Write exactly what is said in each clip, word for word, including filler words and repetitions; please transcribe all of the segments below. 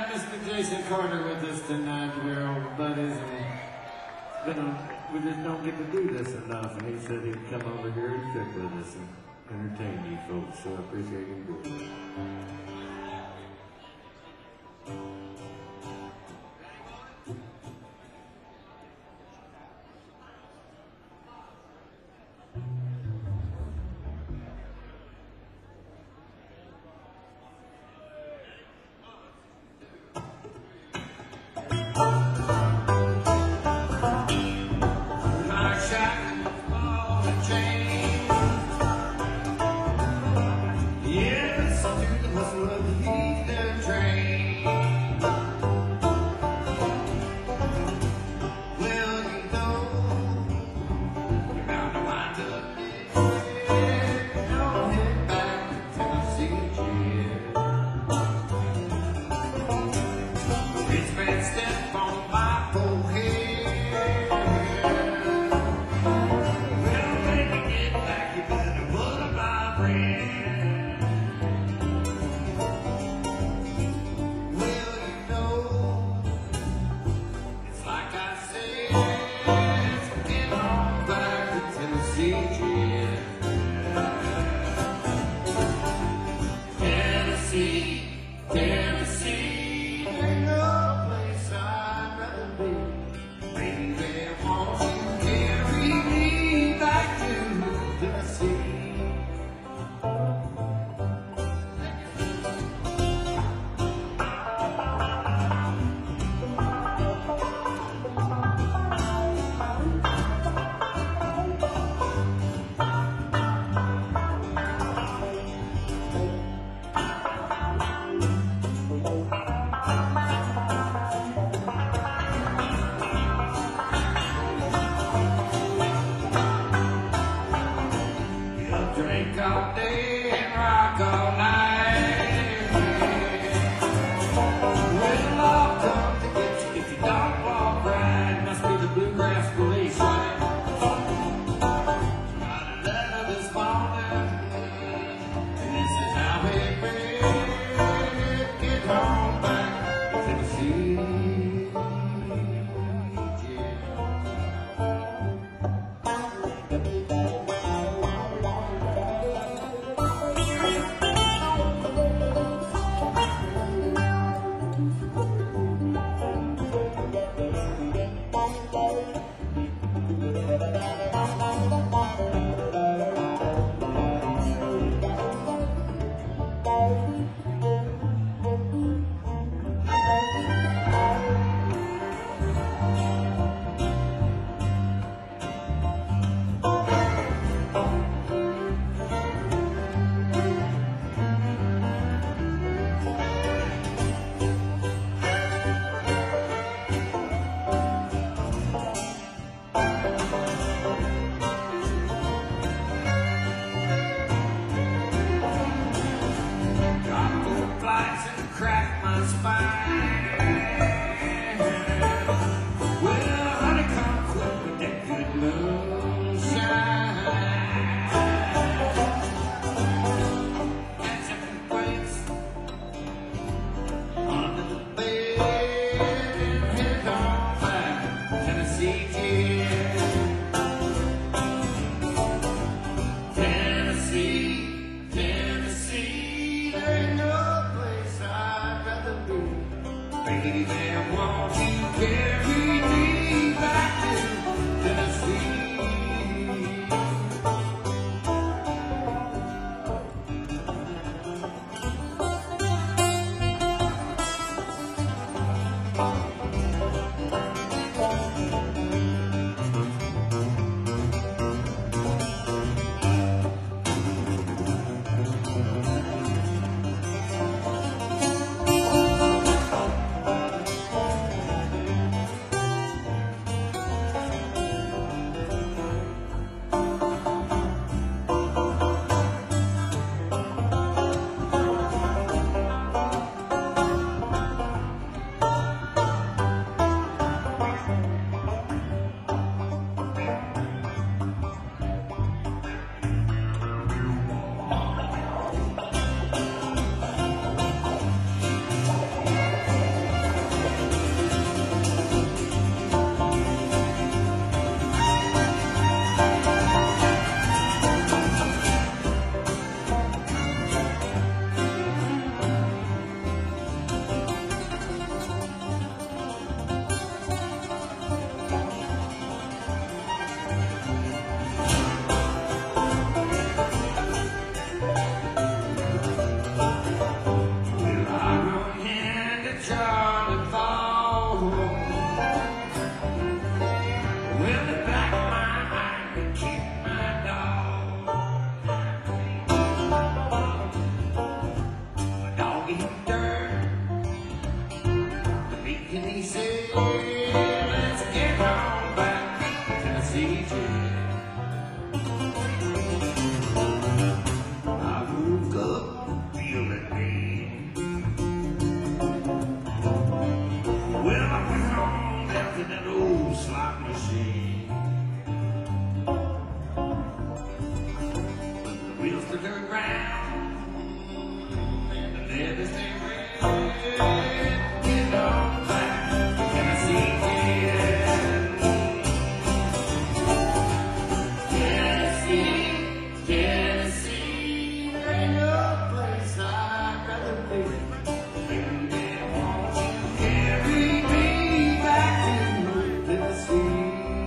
have Mister Jason Carter with us tonight. We're all buddies, and been on, we just don't get to do this enough. And he said he'd come over here and stick with us and entertain you folks. So I appreciate him doing it. dirt. The beacon he said, let's get on back to Tennessee, Jack. I woke up feeling mean. Well, I went on down to that old slot machine. When the wheels turned round and the leather stayed red, get on back to Tennessee, Jack. Tennessee, Tennessee, ain't no place I'd rather be. Baby, won't you carry me back to Tennessee?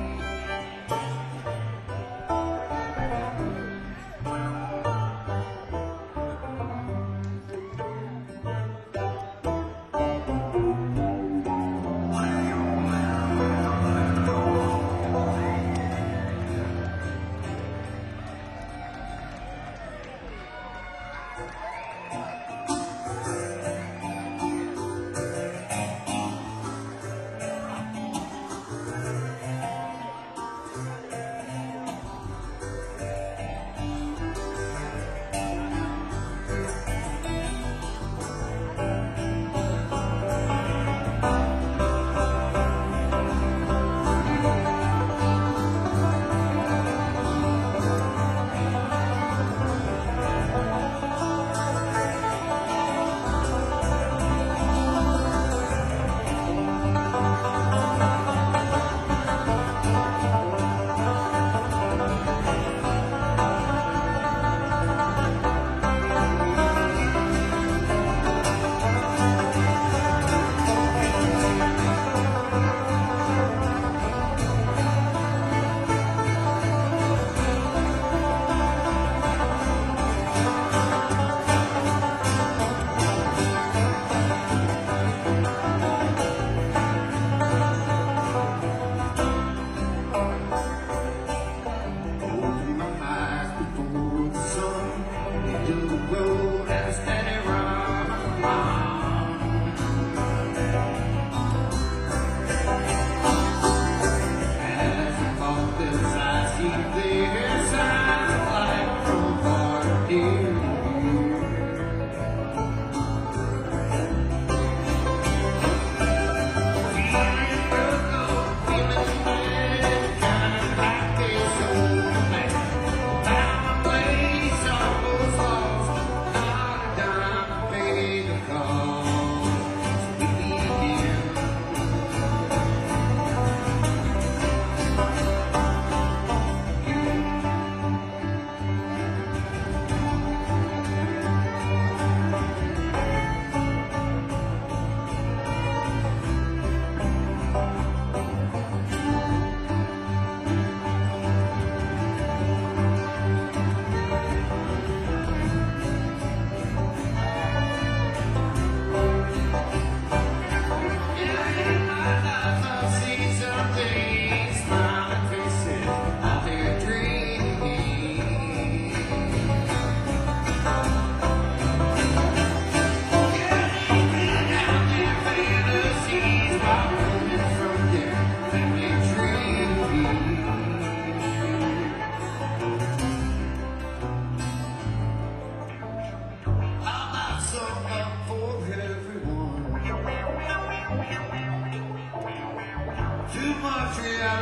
Too much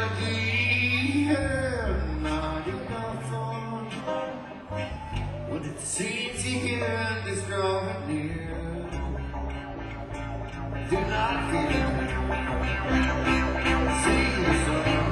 reality, yeah, not enough fun. But it seems here and is drawing near. Do not fear. Sing the song.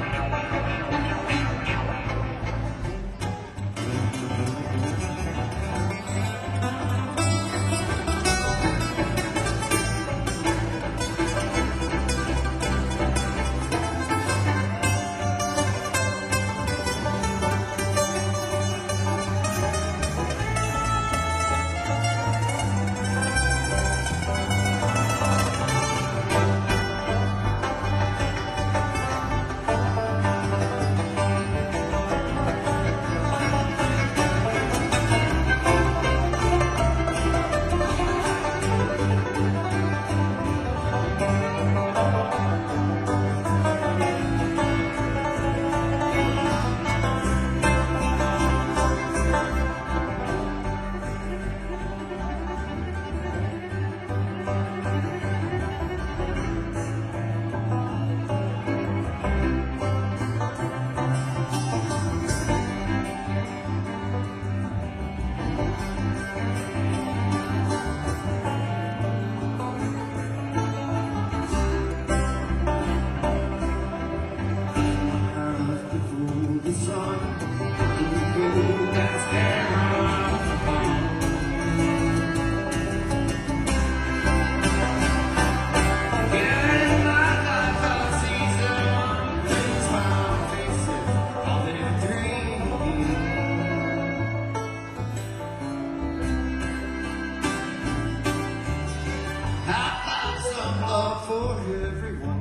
How about some love for everyone?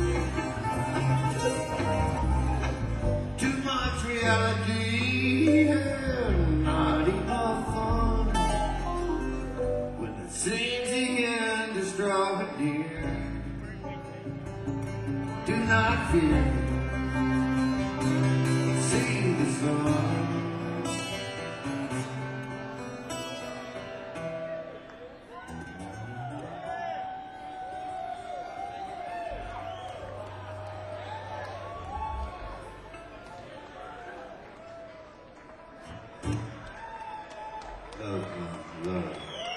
Too much reality and not enough fun. When it seems the end is drawing near, do not fear, see the sun. Love, love.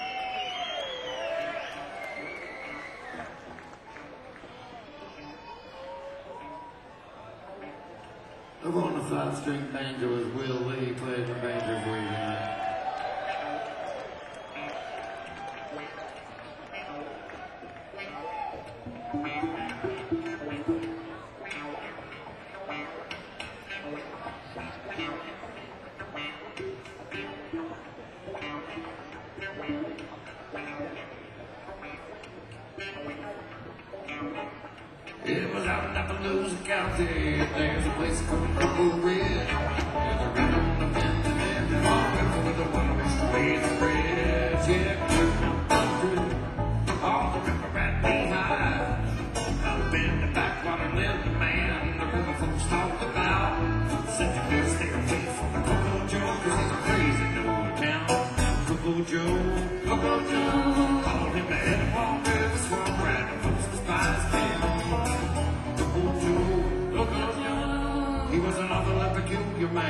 I want a five-string banjo as Will Lee played the banjo for you tonight. It was out in Appaloosa County. There's a place called Purple Ridge. There's a rhythm of Benjamin Morgan for the one which the way the bridge. Yeah, there's no country. All the river rat behind. Up in the backwater lived a man the river folks talked about. Said you better stay away from the Coco Joe, cause he's a crazy new town. Coco Joe, Coco Joe. Called him the head of all river swamp rat. The folks despised him. He was an awful peculiar man.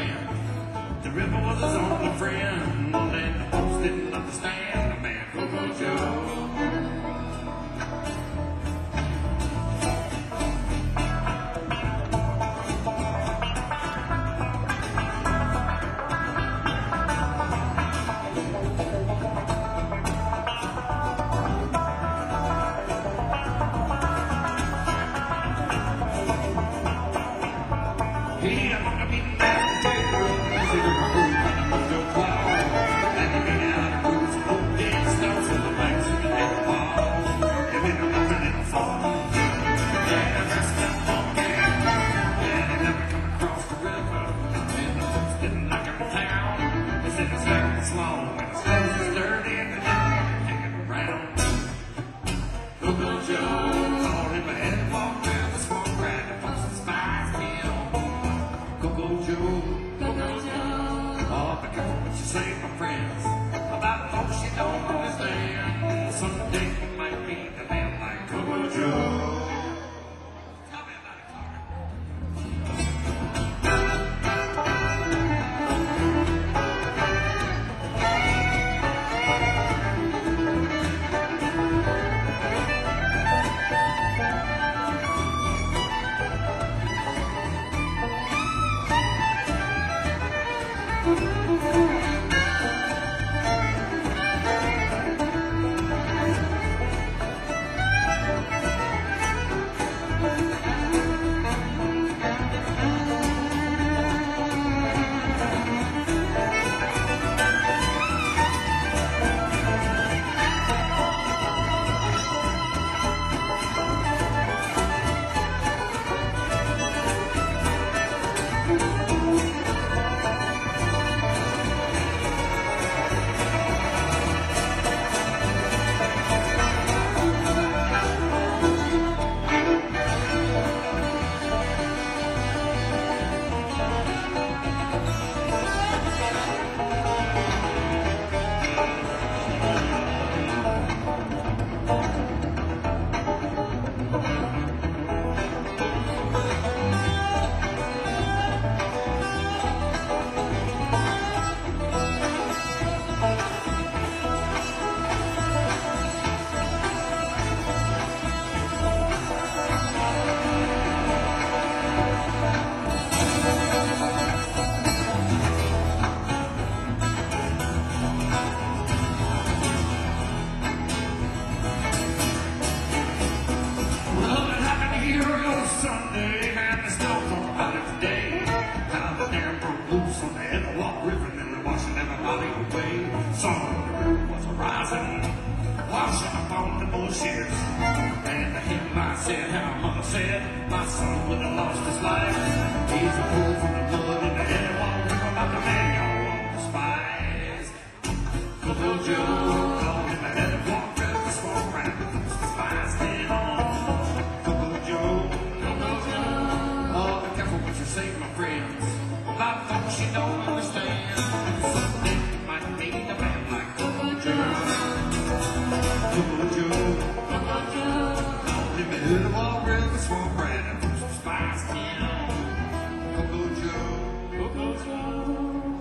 bullshitters. And to him I said, how mother said, my son would have lost his life. He's a fool from the blood in the head, won't rip about the man y'all won't despise. Coco Joe, called him a head of walk up the swamp round, despised him on. Coco Joe, Coco Joe, oh, be careful what you say, my friends, about folks you don't understand. Someday you might meet a man like Coco Joe. Coco Joe, Coco Joe, called him a head of walk up the swamp round, despised him. Coco Joe, Coco Joe.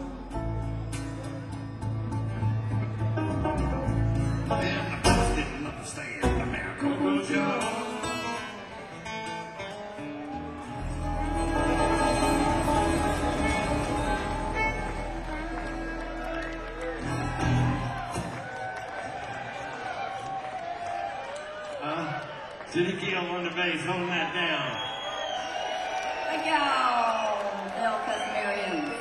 And the boss didn't understand the man Coco Joe. Uh, City Key on the bass, holding that down. Thank y'all, Bill Casimirian.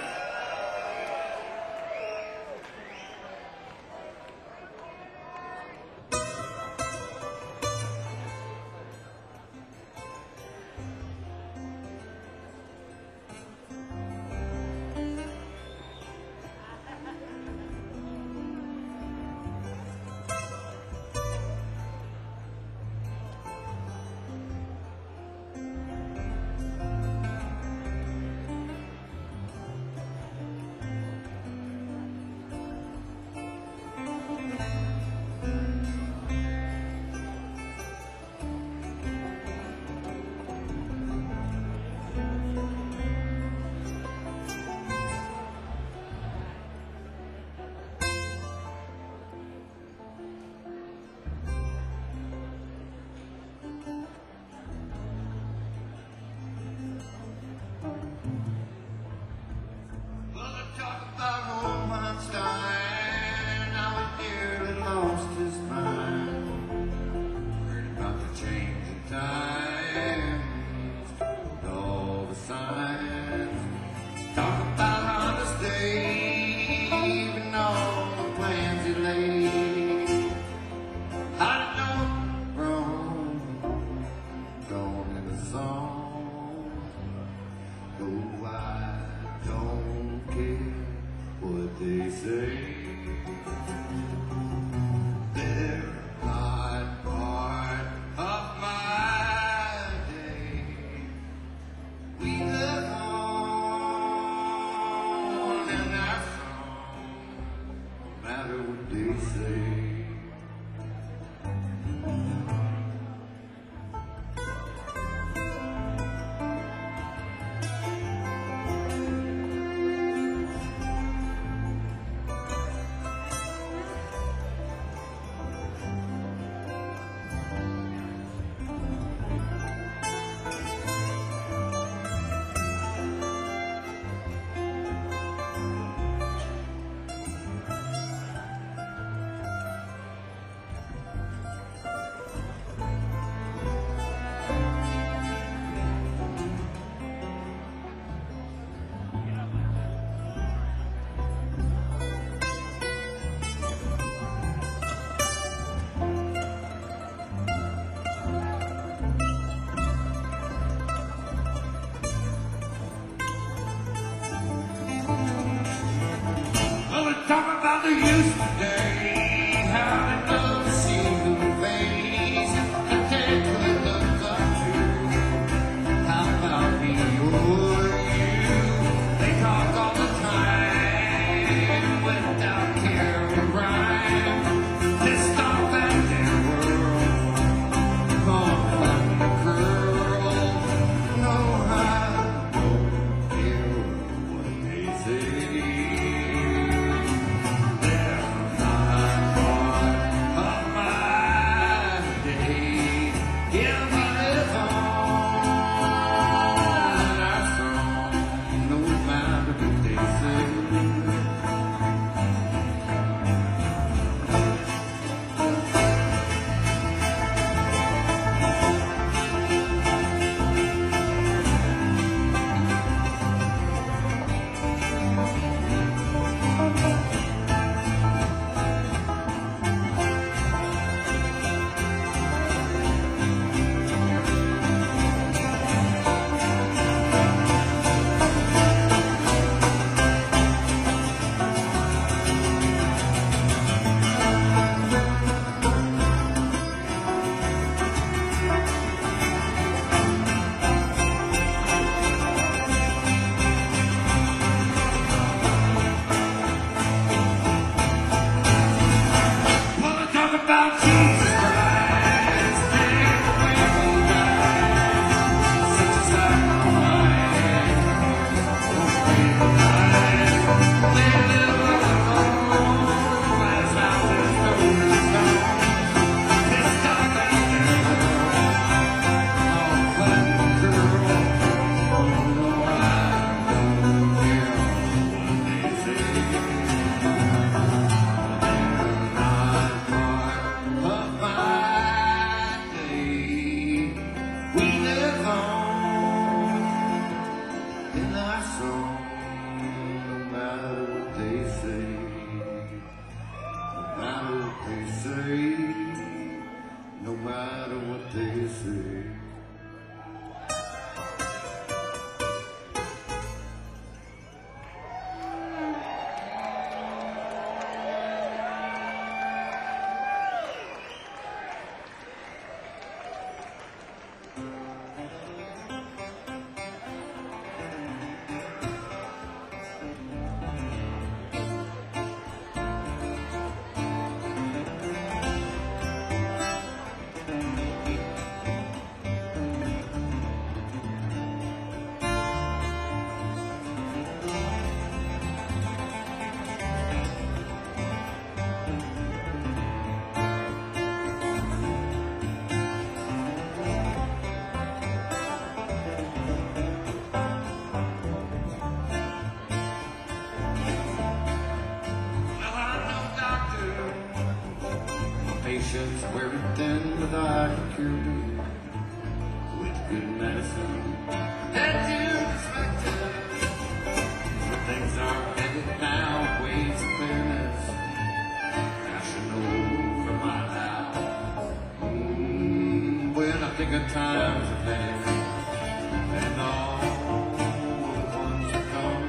patience wearing thin, but I can cure me with good medicine. That you expected. Things are headed now, ways of fairness. I should know from my now. Mm, when I think of times ahead and all the ones to come,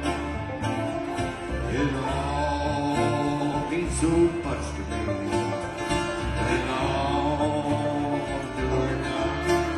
it all means so much to me. And all do or not.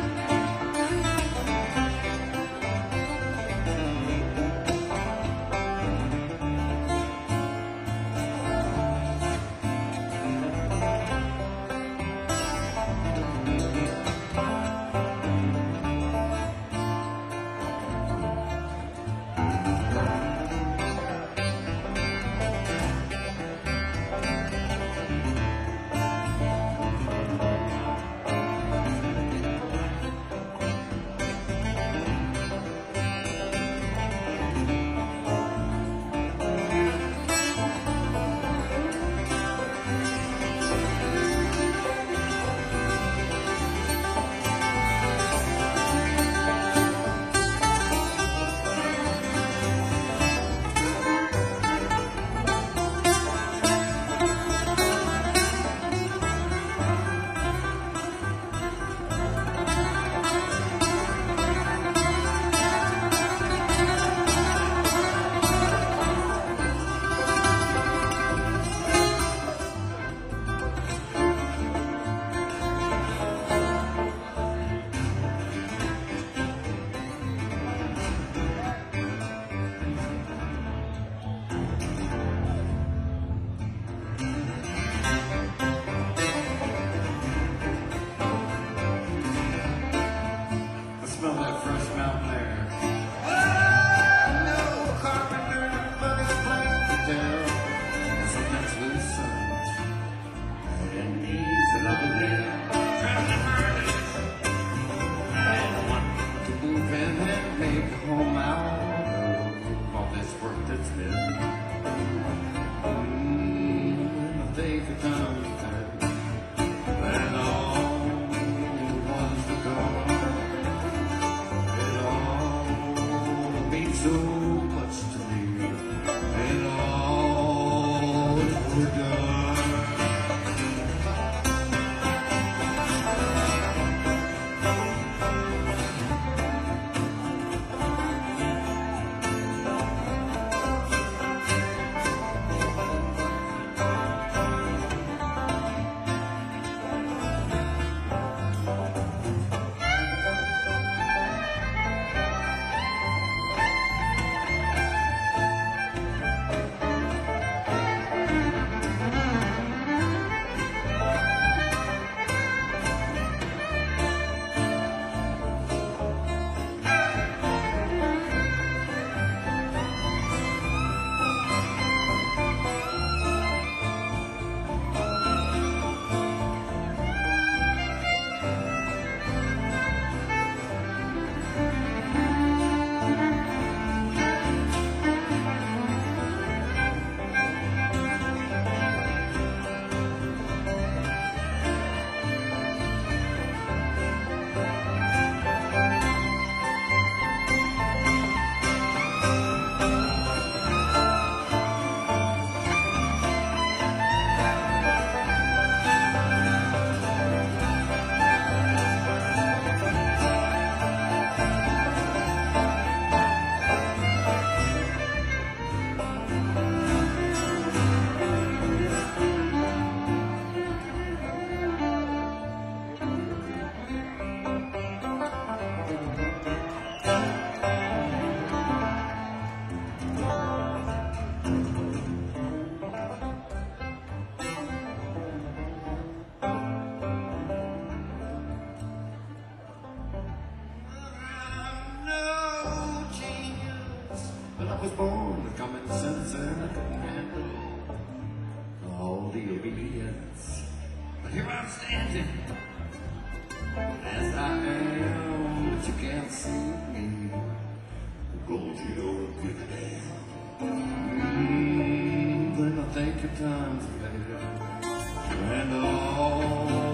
Smell that fresh mountain air. Oh, no carpenter, but it's plain to tell. Something's loose and needs another nail. And one to move in and make a home out of all this work that's been. Mm, I think the time's dead. And all the ones to come. So much to me, and all we're done. I was born with common sense and I couldn't handle all the obedience. But here I'm standing as I am, but you can't see me. Gold, you don't give a damn. Mm, when I think your time's better and all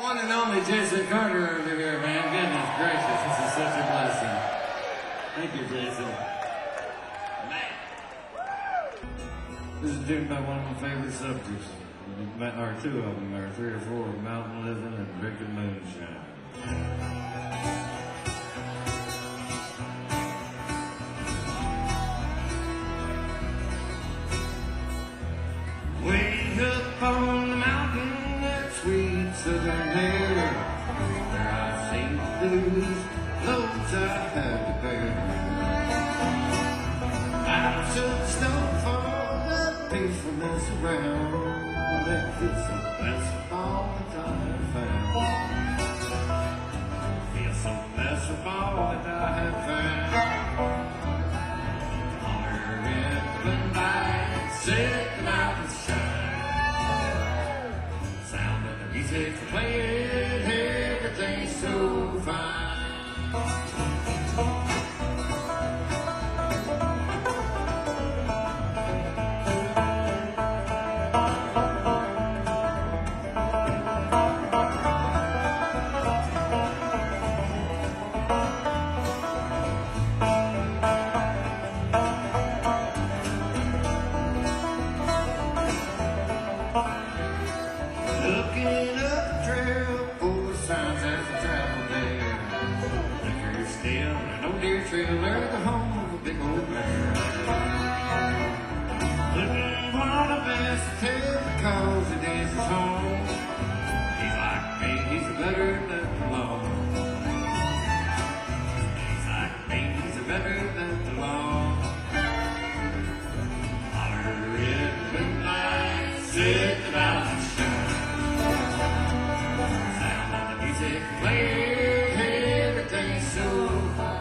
one and only Jason Carter over here, man. Goodness gracious, this is such a blessing. Thank you, Jason. Man. This is a tune by one of my favorite subjects. Or two of them, or three or four, mountain living and drinking moonshine. Way up on the mountain, that sweet southern air, where I've seen the blues, loads I had to bear. Out of the snowfall, the peacefulness around, that feels so blessed with all that I have found. Feel so blessed with all that I have found. Holler in the night, set the mountains shine. Sound of the music playing, everything's so fine. Looking up the trail for signs as I travel there. Liquor still and no deer trail, they're the home of a big old bear. Looking for the best to tell because it is his home. He's like me, he's a better than the law. He's like me, he's a better than the law. Holler in the night, sit the mountains shine. Music playing, everything's so fine.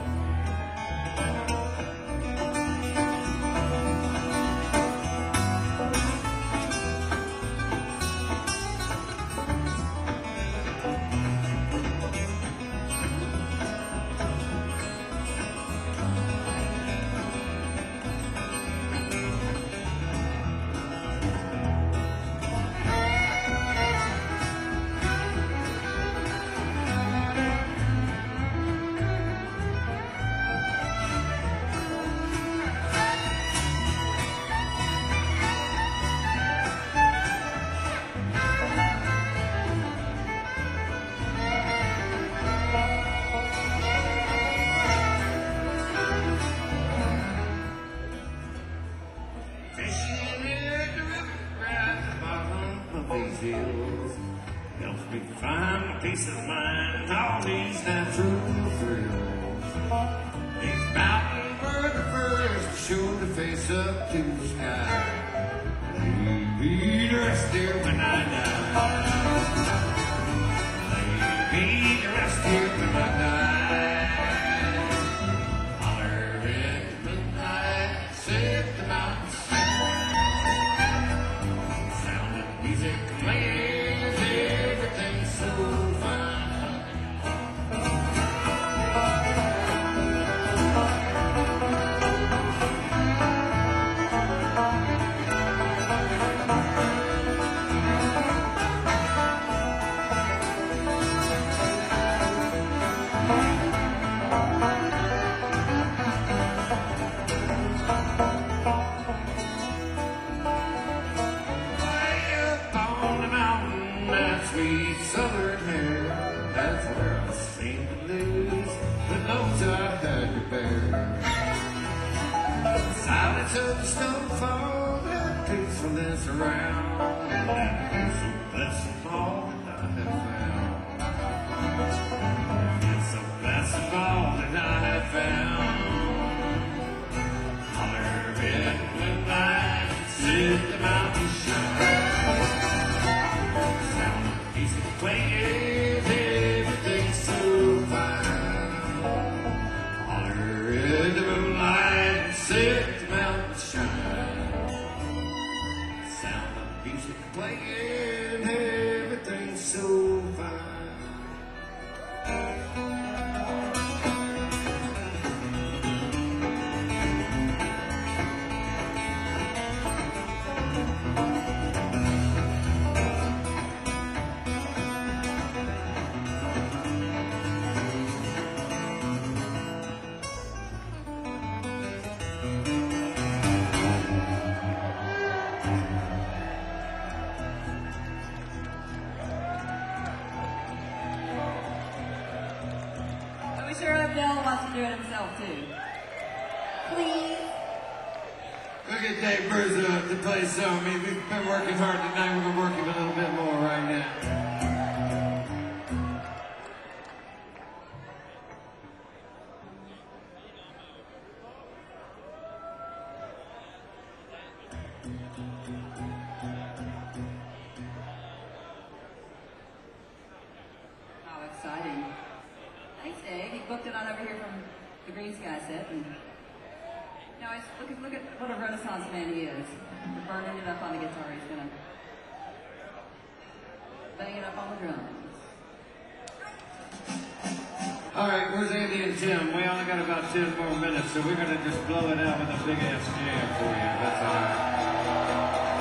Fishing in the river at the bottom of these hills helps me find my peace of mind, all these natural thrills. These mountains were the first to show the face up to the sky. Lay me to rest here when I die. Lay me to rest here when I die. Holler in the night, set the mountains. Music playing, everything's so fine. Sweet southern air, that's where I seem to lose the notes I had to bear. Silence of the snowfall, that peacefulness around, that feels so blessed with all that I have found. Feels so blessed with all that I have found. Holler in the night, sit the mountains shine. Music playing, everything's so fine. Holler in the moonlight, set the mountains shine. Sound of music playing, everything's so fine. wants to do it himself too. Please. Look at Dave Berza to play some. I mean, we've been working hard tonight. We're going to work him a little bit more right now. How exciting. Thanks, Dave. He booked it on over here from the Green Sky set. And now he's, look, at, look at what a Renaissance man he is. We're burning it up on the guitar. He's going to bang it up on the drums. All right, where's Andy and Tim? We only got about ten more minutes, so we're going to just blow it out with a big-ass jam for you. That's all right.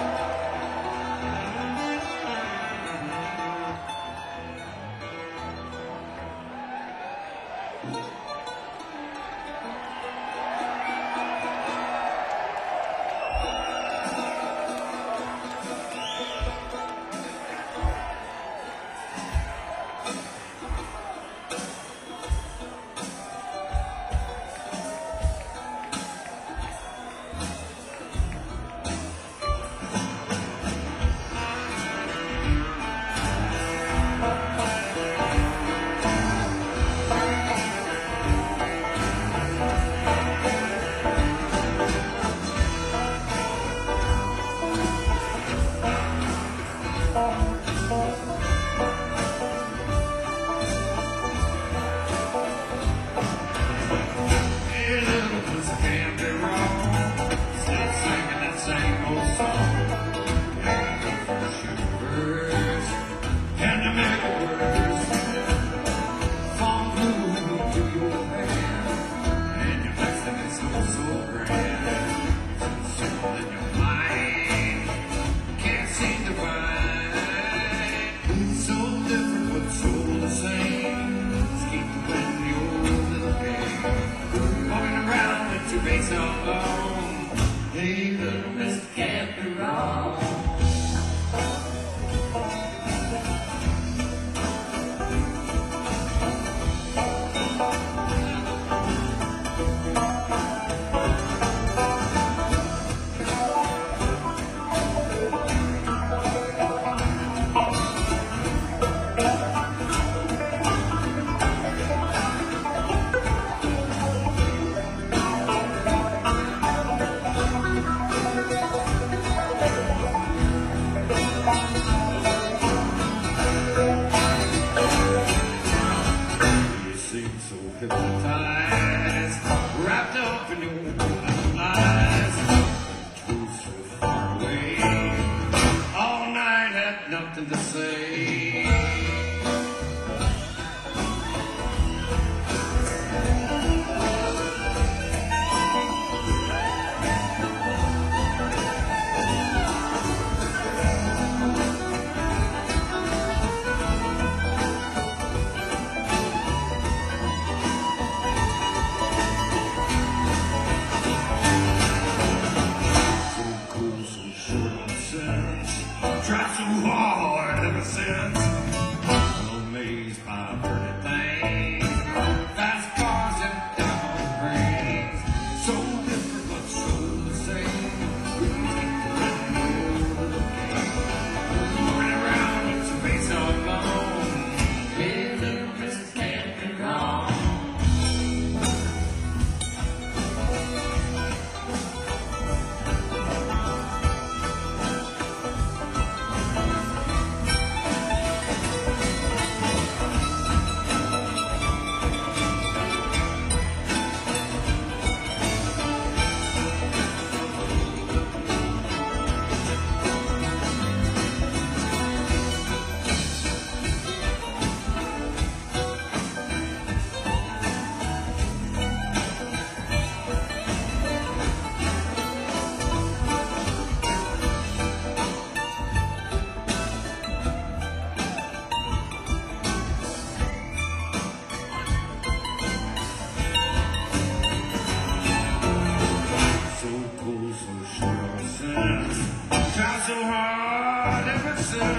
so hard ever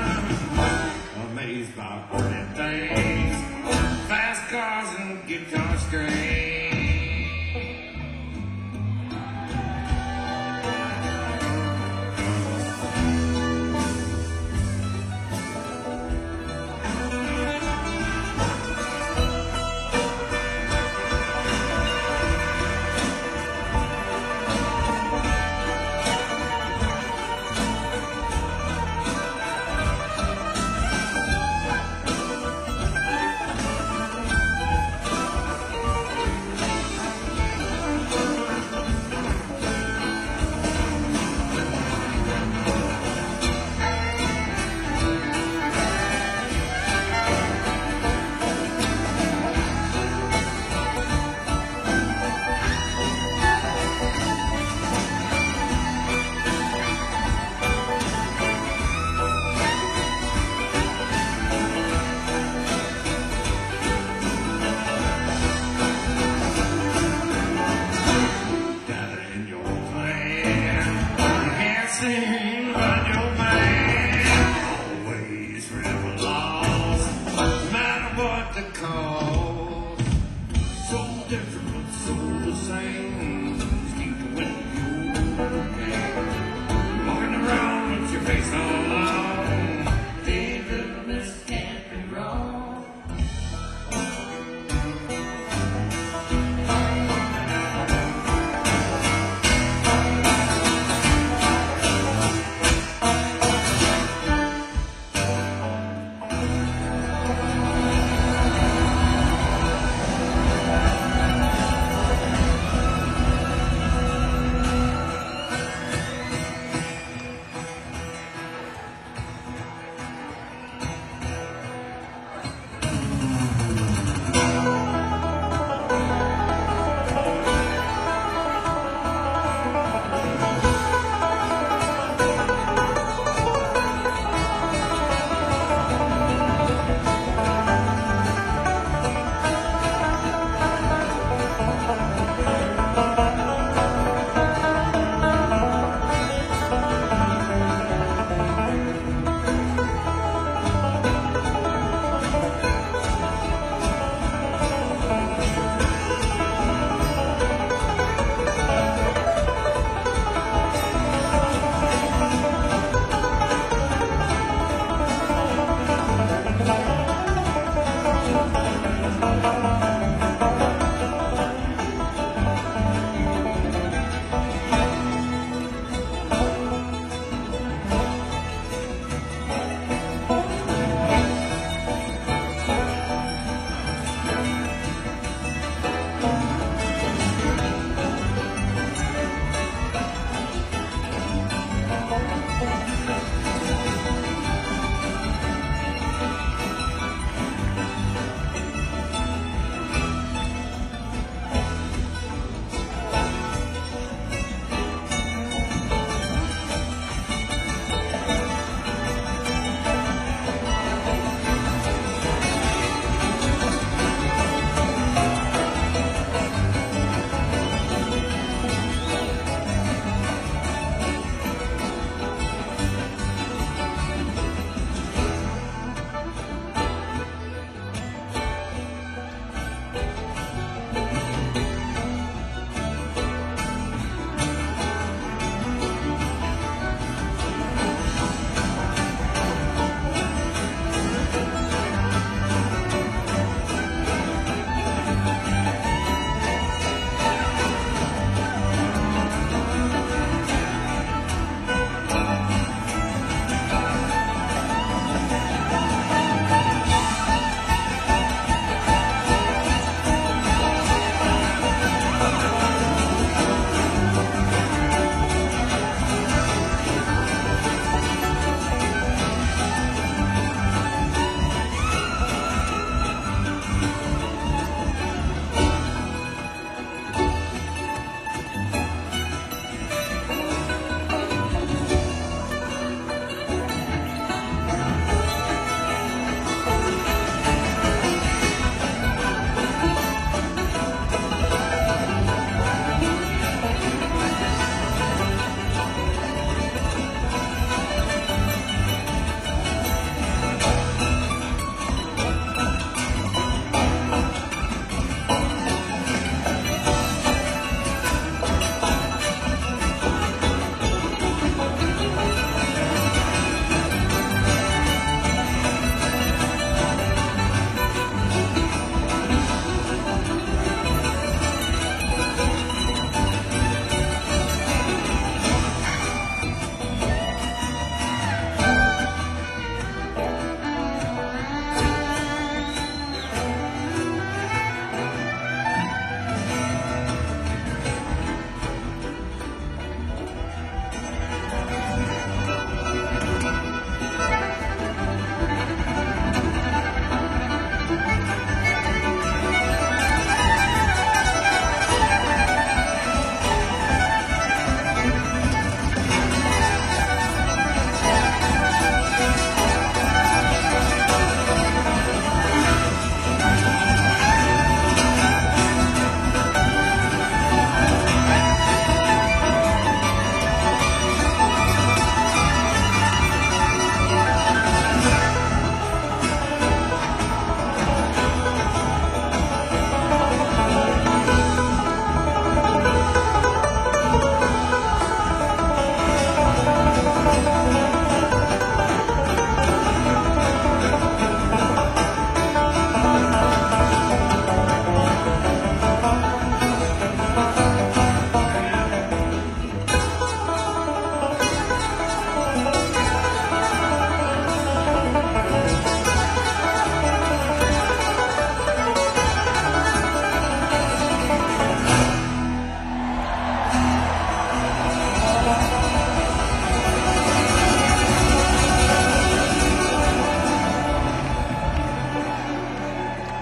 since. Amazed by pretty things, fast cars and guitar strings.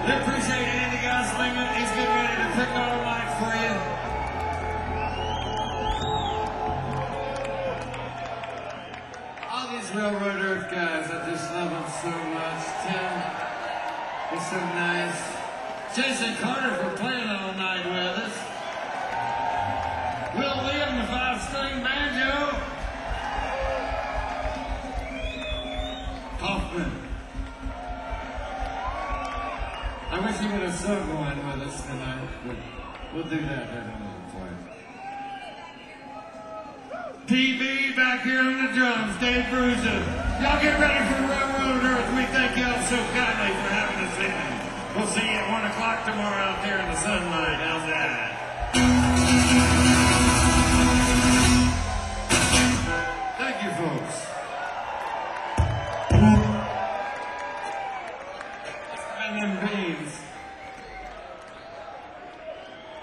We appreciate Andy Gosling. He's getting ready to pick our mic for you. All these Railroad Earth guys, I just love them so much. Tim, they're so nice. Jason Carter for playing all night with us. Will Liam, the five-string banjo. Hoffman. I wish he would have sung one with us tonight, but we'll do that in a minute for you. P B back here on the drums, Dave Bruiser. Y'all get ready for Railroad Earth. We thank y'all so kindly for having us in. We'll see you at one o'clock tomorrow out there in the sunlight. How's that?